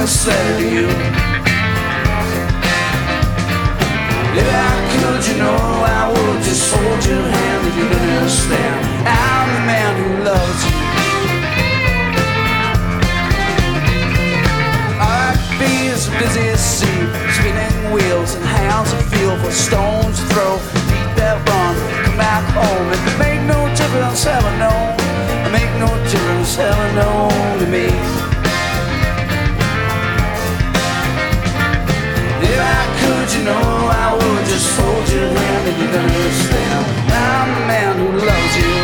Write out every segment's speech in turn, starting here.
this letter to you. If I could, you know I would just hold your hand if you'd understand. I'm the man who loves you. Is a busy sea, spinning wheels and hands that feel for stones to throw. Beat that run, come back home. It make no difference, ever known. It make no difference, ever known to me. If I could, you know I would just hold your hand and you'd understand. I'm the man who loves you.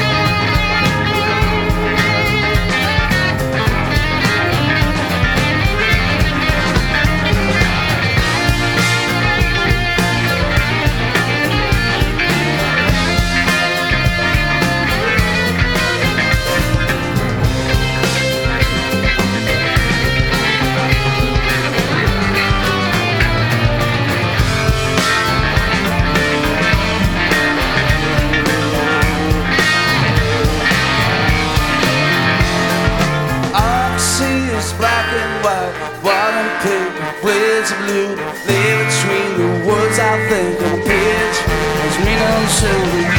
Black and white, white and pink, blades of blue, lay between the words I think on a page. It's meaning silver.